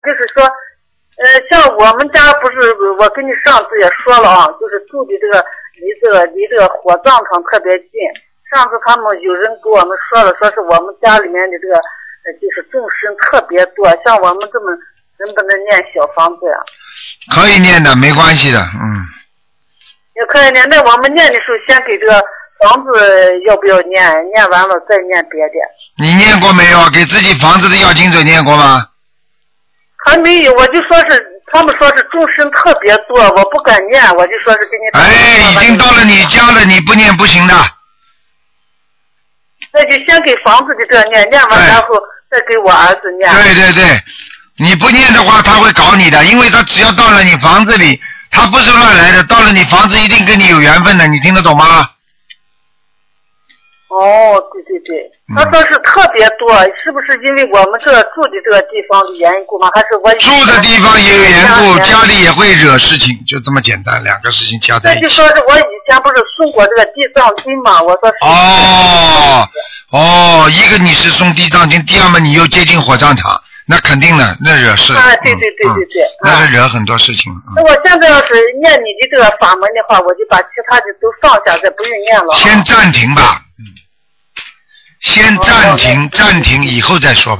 就是说，像我们家不是我跟你上次也说了啊，就是住的离这个火葬场特别近。上次他们有人给我们说了，说是我们家里面的这个就是众生特别多，像我们这么能不能念小房子呀？ 可以念的，没关系的， 也可以念。那我们念的时候，先给这个房子要不要念？念完了再念别的。 你念过没有？给自己房子的要经者念过吗？ 还没有，我就说是他们说是众生特别多，我不敢念，我就说是给你。 已经到了你家了，你不念不行的。 那就先给房子的这念，念完然后再给我儿子念。 对，你不念的话，他会搞你的，因为他只要到了你房子里，他不是乱来的，到了你房子一定跟你有缘分的，你听得懂吗？ 哦，对，他说是特别多，是不是因为我们这住的这个地方的缘故吗？还是我住的地方也有缘故，家里也会惹事情，就这么简单，两个事情加在一起。 那就说是我以前不是送过这个地藏经嘛，我说是。一个你是送地藏经，第二嘛你又接近火葬场，那肯定的，那惹事。 对， 那是惹很多事情。 那我现在要是念你的这个法门的话，我就把其他的都放下，再不用念了。 先暂停吧。先暂停，以后再说吧。